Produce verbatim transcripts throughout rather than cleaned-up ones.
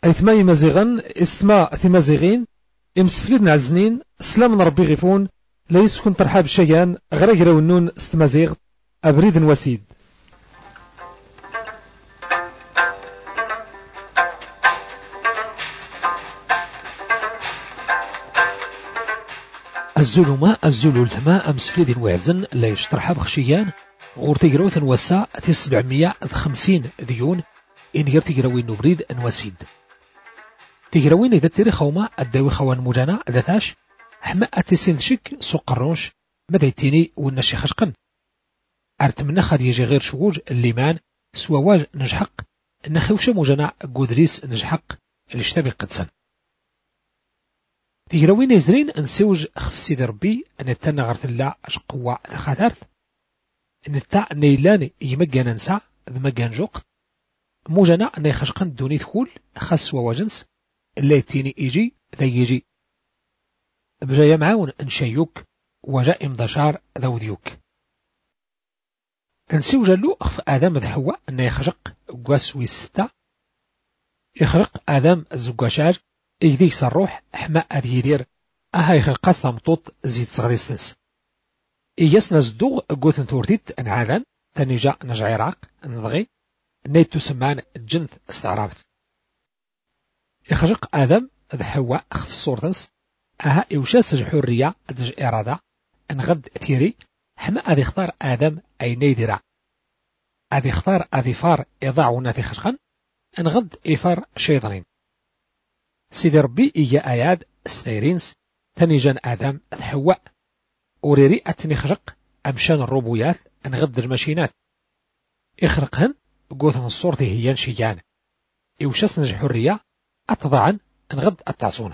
أيثما مزيغن استما ثمازيغين إمسفليد نعزنين سلام ربي غيفون لا يسكن ترحاب الشيان غير ونون استمازيغ أبريد وسيد. الزلمة الزلول الثما أمسفليد وعزن لا يشترحاب خشيان غور تيقروث نوسع تي سبعمية خمسين ديون إن غير تيقروين نبريد نوسيد تيقروين إذا التاريخ هما الداوي خوان مولانا ذاتاش حما أتسين شك سوق الرونش مدى يتيني والنشي خشقن أرتمنا خاد يجي غير شغوج الليمان سواواج نجحق نخوش موجنا قدريس نجحق اللي اشتبه قدسن تيقروين يزرين نسوج خف سيد ربي أن يتنى غرث الله أش قوة خاثرث نتاع نيلان يمجان نسع ذمجان جوق موجنا أن يخشقن دوني ثقول خاص وواجنس اللي يتيني يجي ذا يجي بجايا معاون نشيوك وجاء مدشار ذو ذيوك نسيو جلو أخف آدم ذا حواء أن يخرق قواس ويستا يخرق آدم الزقاشاج إيديك سروح حماء أديدير أها يخرق صمطوط زيد صغريستنس إياسنا زدوغ قوتن تورتيت أنعاذان تنجا نجعيراق نضغي نيتو سمان الجنث استعرابت يخرق آدم ذا حواء أخف الصورتنس أها إوشاس الحرية أدج إرادة أنغد تيري حما أذي اختار آدم أي نيدرا أذي اختار أذي فار إضاع وناثي خشقا أنغد إفار شيطانين سيدي ربي إيا آياد ستيرينس تنيجان آدم حواء أوريري أتني خشق أمشان الروبويات أنغد الماشينات إخرقهن قوثن الصورة هيان شيان إوشاس نج حرية أتضعن أنغد التعصون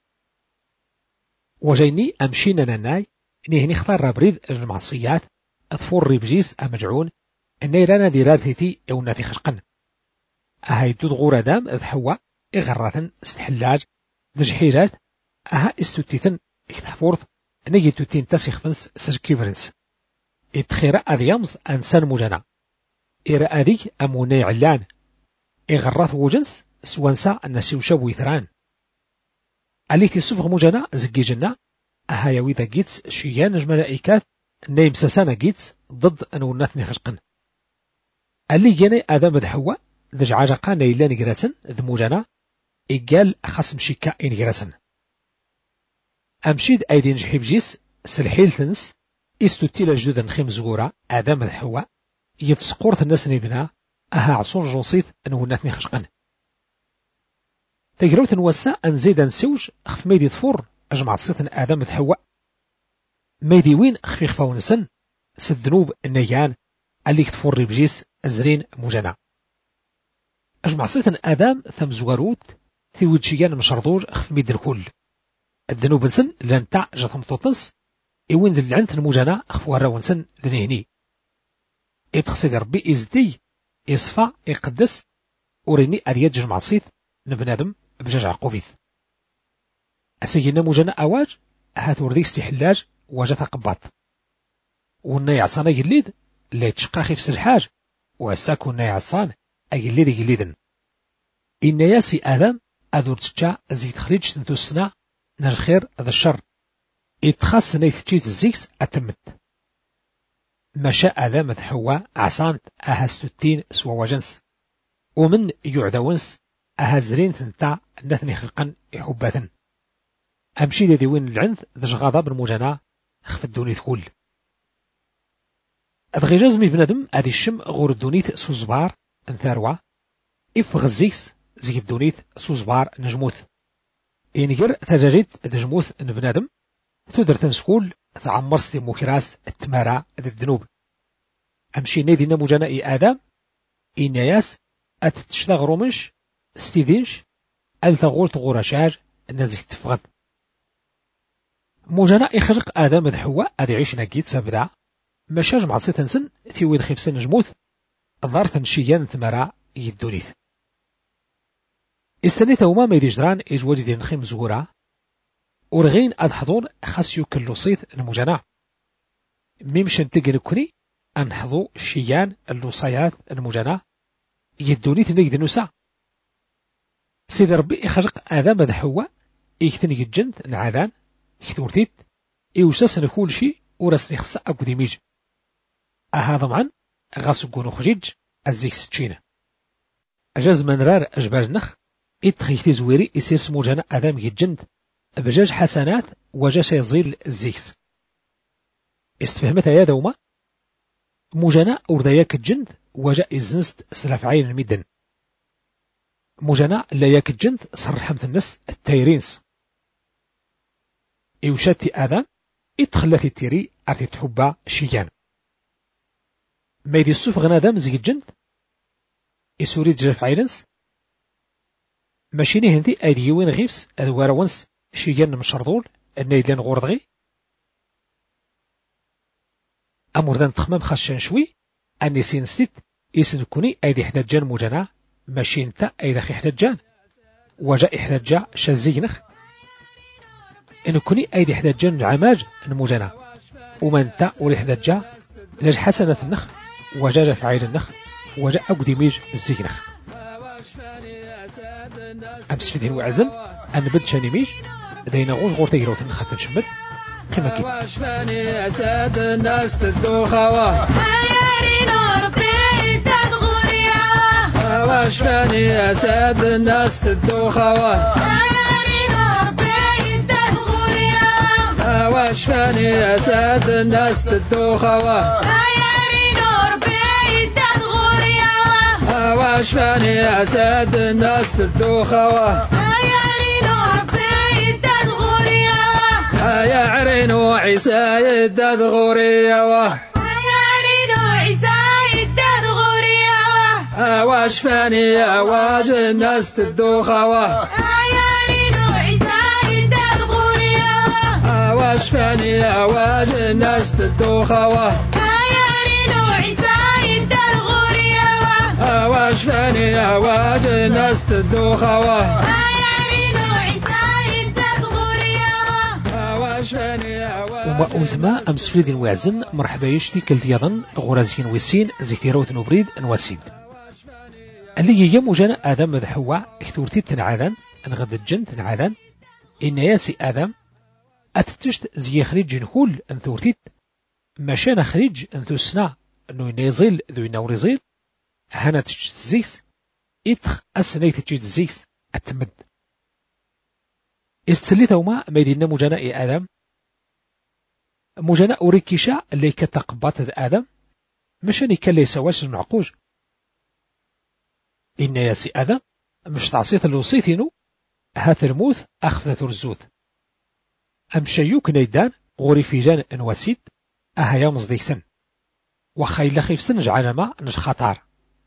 وجيني أمشينا نناي نهني اختار بريد المعصيات أطفور ريبجيس أمجعون أني رانا ديرارتيتي أو ناتي خشقن أهاي دود غور دام ذ حواء إغراثن استحلاج دجحيرات أها استوتيثن اختحفورث نجي توتين تاسيخ فنس سجكيفرنس إتخيرا أذيامز أنسان مجانا إرا أذي أموني علان إغراث وجنس سوانسا النسيو شابو يثران التي صفغ مجانا زكي جنا أهايوي ذا جيتس شيان الملائكات نيم ساسانا جيتس ضد أنو نثني خشقن اللي جاني آدم ذا حواء ذا جعاجقا نيلان جراسن ذا مجانا إقال خصم شكا إن جراسن أمشيد أيدين جحيب جيس سلحيل ثنس إستوتيلا جدودا نخيم زغورا آدم ذا حواء يفسقورت الناس نبنا أها عصون جنصيث أنو نثني خشقن تجروت نوسا أنزيد نسوج خف ميدي ثفور أجمع صيثن آدم ذا حواء ميدي وين خفي خفاون سن سدنوب النيان اللي كتفور ريبجيس أزرين مجانا أجمع صيثن آدم ثم زواروت في وجيان مشرضوج خف ميد الكل الذنوب سن لنتع جثم توتنس إوين ذي العنث المجانا خف وراون سن ذنيني إتخصي ربي إزدي إصفى إقدس أوريني أريد جمع صيث نبنادم بجاج عقوبيث أسيجينا مجانا أواج هات وردي استحلاج واجت قباط والناي عصانا يليد اللي يتشقاخي في سلحاج وعساكو الناي عصان أجليد يليدن إن ياسي آدم أذور تشا زيد خريج تنتوسنا نالخير ذا الشر إتخاص نيثتشيت الزيكس أتمت مشا آدم حواء عصانت أهستوتين سوا وجنس ومن يعدونس أهزرين ثنتا نثني خلقا يحباثن أمشي دي وين العنث ذا جغاضة بالمجانا خف الدوني ثقول أدغي جازمي بندم أدي الشم غور الدونيت سوزبار انثاروا إف غزيكس زي الدونيت سوزبار نجموت إنجر ثجاجيت نجموت نبنادم تودر تنسكول ثعمر ستي موكراس التمارا ذي الذنوب أمشي نيدي نمجانا إي آدم إنياس أتتشتغ رومنش ستيدينش ألثغول تغورشاج النزيك تفغد موجانا يخرق آدم ذا حواء أدي عيش ناكيت سابدا مشاج مع سيتنسن ثيويد خيبسن نجموت ظهر تنشيان ثمرا يدونيث استنيت وما ميدي جران إجواج دي نخيم زغورا ورغين أدحضون خاسيو كاللوصيت المجانا ميمشن تقنكني أنحضو شيان اللوصيات المجانا يدونيث نجد نسا سيدي ربي يخرق آدم ذا حواء يكتن يجنت نعادان يكتورتيت يوسسن كل شيء ورسني خصا أكو ديميج هذا معا غاسو كونو خريج الزيك ستشينة أجاز من رار أجبال نخ إتخيتي زويري يسير سموجانا آدم يجند بجاج حسنات وجاش يزيل الزيكس استفهمتها يا دوما موجانا أورداياك الجند وجاء إزنست سلاف عين الميدن موجانا لا ياك الجند صرحمت الناس التايرينس إيوشاتي آدم إتخلتي التيري أرتي تحبا شيان ما يدي السوف غنادام زي الجند إسوري جرف عيلنس ماشيني هندي أيدي وين غيفس أدوار ونس شيان مشردول النايدلان غوردغي أموردان تخمام خاشان شوي أني سينستيت إسن كوني أيدي حدجان موجانا ماشي انت أيدي خي حدجان وجاء حدجا شازينخ إن كوني أيدي حدجان عماج الموجانا ومن انت ولي حدجا لج حسنة النخ وجاء فعيل النخ وجاء أقدي ميج الزينخ أمس فيدين وعزن أن بدشاني ميج دينا غوش غور تيروت النخ تنشمل قيمة كده واشفاني أساد الناس تدوخوا واشفاني أساد الناس تدوخوا واشفاني أساد الناس تدوخوا واشفاني أساد الناس تدوخوا يا عرينو عيسى يدد غوريا يا عرينو عيسى يدد غوريا واشفاني أواج الناس تدوخوا يا عرينو عيسى يدد غوريا واشفاني أواج الناس تدوخوا يا عرينو عيسى يدد غوريا واشفاني أواج الناس تدوخوا وما أولتما أمس فليدين وعزن مرحبا يشتي كلت يضن غرازين ويسين زيتيروت نبريد نواسيد اللي هي مجانا آدم مذ حواء اكتورتي تنعادان انغد الجن تنعادان إن ياسي آدم أتتشت زي خريج نقول انثورتيت مشان خريج انثو السنة انو ينزل ذو ينورزيل هنا تشت زيكس إتخ أسني تشت زيكس أتمد استسليته ما ميدينا مجانا إي آدم مجانا أوريكيشا اللي كتقبات آدم مشان يكلي يسواش المعقوج إن ياسي آدم مش تعصيت اللوصيتينو هات الموت أخذت رزوث أمشيوك نيدان غوري في جان انواسيد أها يامز ديكسن وخيل خيف سنج على ما نش خطار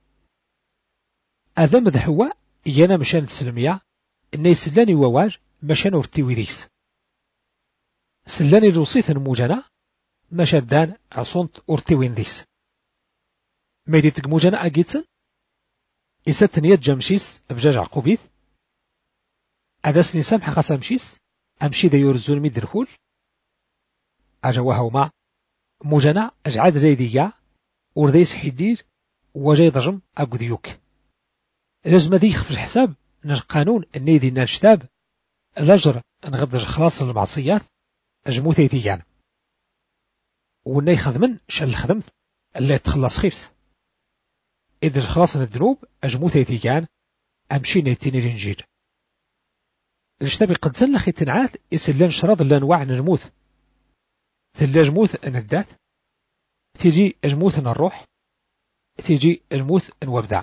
آدم ذا حواء يانا مشان تسلميا إني سلاني وواج مشان ورتيوي ديكس سلاني الوصيث الموجانا مشان دان عصونت ورتيوين ديكس ميديتك موجانا أجيتسن إساتن يد جمشيس بجاج عقوبيث أدسني سامح قسمشيس أمشي دا يورزون ميد الخول أجواها وما موجانا أجعاد ريديا ورديس حدير وجاي ضجم أقوديوك لازم ديخ في الحساب نج قانون النيدي نشتاب الأجر نغدر خلاص المعصيات أجموتي تيجان وني خدمن شل خدمت اللي تخلص خيفس إذا خلاص الذنوب أجموتي تيجان أمشي نيتيني الإنجيل الاشتبي قد زلخي تنعات يسلان شراض لانواع نموت ثلاج موت ندات تيجي أجموت الروح تيجي أجموت وابدع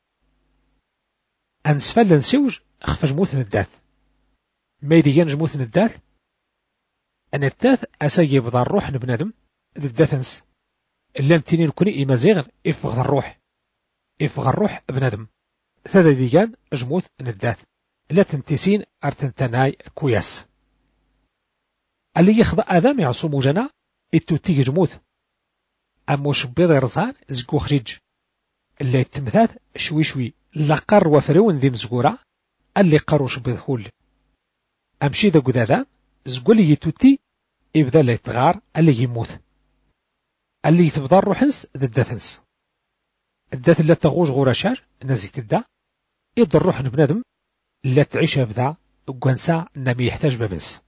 أنسفل نسوج أخف جموت ندات ما يديان جموت ندات أن التاث أسيب ذا الروح نبنادم ذاتنس اللام تينين كوني إما زيغر إفغ الروح إفغ الروح بنادم ثذا ديان جموت ندات لا تنتسين أرتنتناي كوياس اللي يخضع آدم يعصو موجنا إتو تيجي جموت أموش بيض رزان زكو خريج اللي تمثاث شوي شوي لقر وفرون ذي مزقورة اللي قروش بذخول أمشي ذا قدادا زقولي يتوتي إبدا اللي يتغار اللي يموت اللي يتبضى الروحنس ذا الداثنس الداث اللي تغوش غورا شار نزيت الدا إض الروح نبنادم لا تعيش بذا وقنسا نامي يحتاج ببنس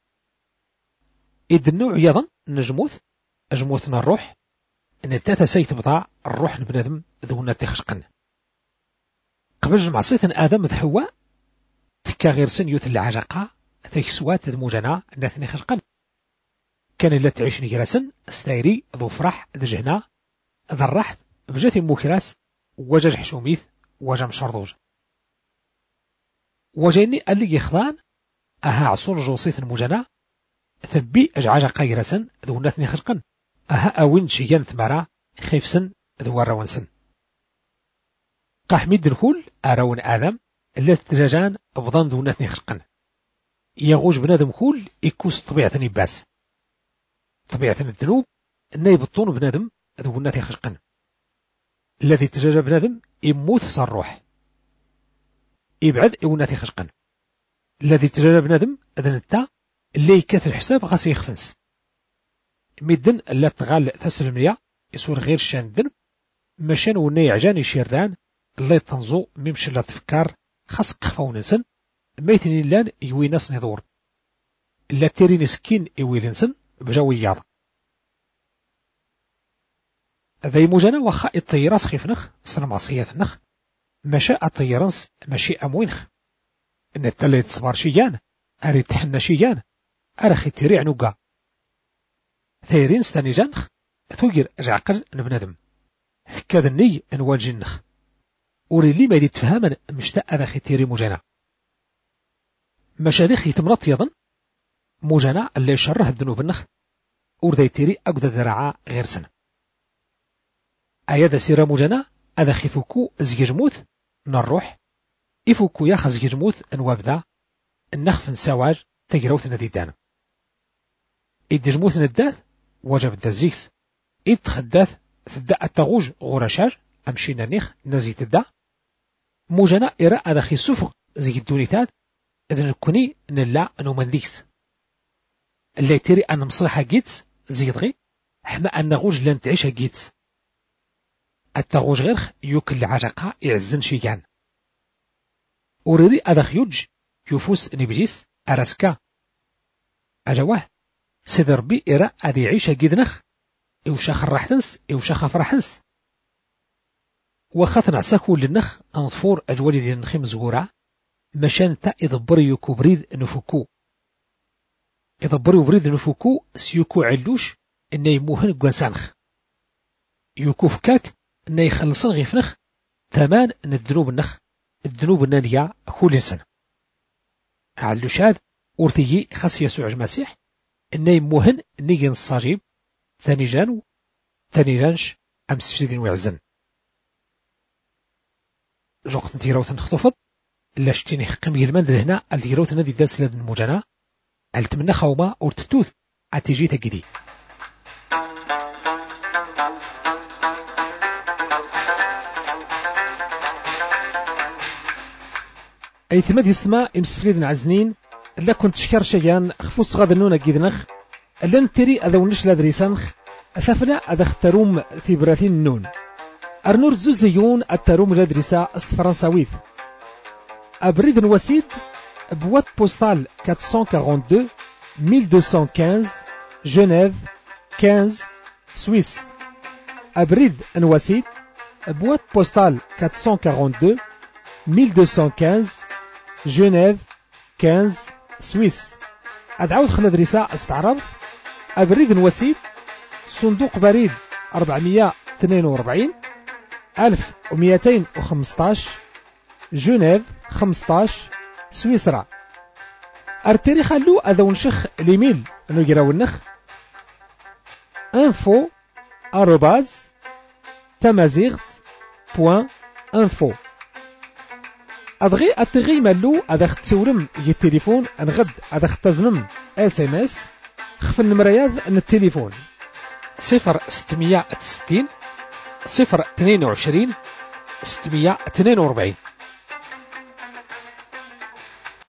إذ النوع يظن نجموث أجموثنا الروح إن التاتا سيت بضاع الروح نبنادم ذونا تخشقن قبل جمع صيت آدم ذ حواء تكا غير سن يوت العجقة تيكسوات ذموجنا ناثني خشقن كان لا تعيش نجرسن استايري ذو فرح ذجهنا ذا الرحت بجات موكراس وجاج حشوميث وجا مشرضوج وجاني اللي يخضان أها عصور جوصيث المجنا ثبي أجعاج قايرسن ذو ناثني خشقن أها أوين شيان ثمرا خيفسن ذو الروانسن قاحميد الهول أراون آدم اللي تتجاجان بضان ذو ناثني خشقن يغوج بنادم هول يكوس طبيعة نباس طبيعة الذنوب أن يبطون بنادم ذو ناثني خشقن الذي تجاجا بنادم يموت صار يبعد يوناثي خشقن الذي تجاجا بنادم أذن التا اللي يكاث الحساب غاسي يخفنس ميدن لا تغال تسلمية يسور غير شان الذنب مشان وني عجاني شيران الله يتنزو ميمشي لا تفكار خاص قفاو ننسن ميتني لان يوي ناس نذور لا تيري نسكين يوي لنسن بجاوي ياض ذي مجانا وخا الطيراس خيفنخ صنع معصية نخ مشاء الطيرانس ماشي أموينخ إن التالي تصبر شيان أري تحنى شيان أرخي تيري عنوقا ثيرين ستاني جانخ ثوجر جعقل نبندم ثكاد الني أنوال جنخ أوري لي ما يدي تفهما مشتاء أذا تيري مجانا مشاديخ يتمرط يظن مجانا اللي يشره الذنوب النخ أور ذي تيري أقدى ذراعا غير سنة أيادا سيرا مجانا أذا خيفوكو زيجموت نروح إفوكو ياخ زيجموت أنواب ذا النخف نساواج تجروت نديدان إد جموت نداث وجب الدزيكس إد تخداث ثدا التغوج غورشاج أمشينا نيخ نزيت الدا موجنا إراء أذا خي سفق زي الدونيتات إذن الكوني نلا أنو منديكس اللي تيري أن مصلحة جيتس زيدغي حما أن نغوج لن تعيشها جيتس التغوج غيرخ يوكل العجقة يعزن شيان وريري أذا خيوج يفوس نبجيس أرسكا أجواه سيد ربي إراء أذي عيشها جيدنخ إوشاخ الرحتنس إوشاخ فرحنس وخاطن عساكو للنخ أنظفور أجوالي دي النخي مزغورة مشان تا إضبري يوكو بريد نفوكو إضبري بريد نفوكو سيوكو علوش إنه يموهن قوانسانخ يوكو فكاك إنه يخلصن غيفنخ ثمان إن الذنوب النخ الذنوب النانية كل سنة علوشاد أورثيي خاص يسوع المسيح إنه يموهن نيجي الصاجيب ثاني جانو ثاني جانش أمس فسيدين ويعزن جوقت نتيروت نخطفض لاشتيني حقمي المنزل هنا الديروت نادي داس لدن المجانا التمنى خوما أو تتوث عتيجي تجدي أي ثماد يسمى إمسفليدن عزنين لا كنت شكر شيان خفوص غاد النونة جيدنخ لن تري أذا ونش لادريسانخ أسافنا أذا اختروم في براثين النون أرنور زوزيون التروم لادريسا فرنساويث أبريد وسيد بوات بوستال أربعمية واثنين وأربعين ألف ومئتين وخمسة عشر جنيف خمسة سويس أبريد وسيد بوات بوستال أربعمية واثنين وأربعين ألف ومئتين وخمسة عشر جنيف خمسة سويس أدعوت خلال رساء استعرض أبريد وسيد صندوق بريد أربعمية واثنين وأربعين ألف ومئتين وخمسة عشر جنيف خمسة عشر سويسرا التاريخ اللو أذا ونشخ الإيميل نجراو النخ info arobase tamazirt بوان انفو أضغي أتغي مالو أذا اختسورم التليفون أنغد أذا اختزنم اس ام اس خف النمرياض ان التليفون صفر ستمية وستين صفر اثنين وعشرين ستمية واثنين وأربعين